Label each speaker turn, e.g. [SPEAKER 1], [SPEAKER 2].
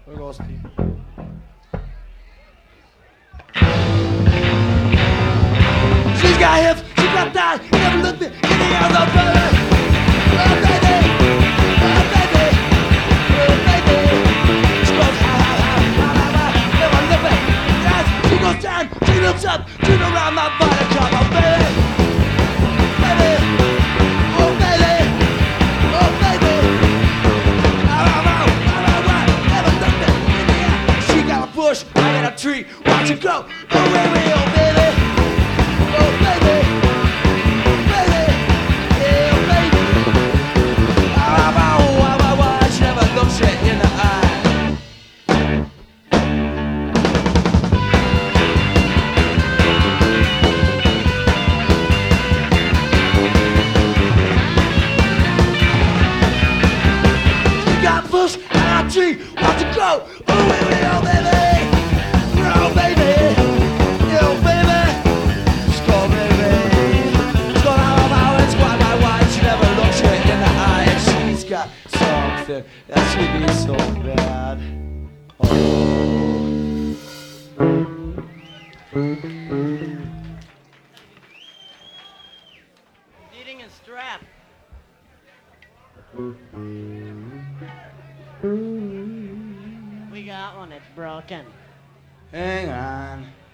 [SPEAKER 1] There goes Steve. She's got hips, she got thighs, never looked me in the eyes, oh baby, oh baby, oh baby, oh baby. She goes ha ha ha ha ha ha, never look me in the eyes. She goes down, she looks up, turn around my body, come on baby, baby, oh baby, oh baby. Never looked me in the eye. She got a bush, I got a tree, watch it go, oh baby, oh baby. Oh baby, baby, yeah baby. She never looks you in the eye. She got bush and a tree, watch it go. Oh baby, oh baby, oh baby, oh baby. Got something that should be so bad. Oh.
[SPEAKER 2] Eating a strap. We got one, it's broken.
[SPEAKER 1] Hang on.